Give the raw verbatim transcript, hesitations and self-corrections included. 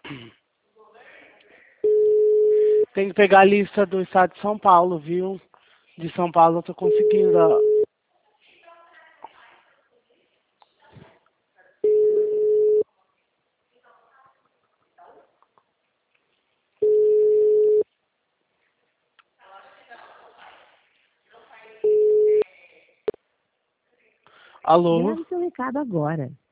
Tem que pegar a lista do estado de São Paulo, viu? De São Paulo eu tô conseguindo. Ó. Alô? Grave seu recado agora.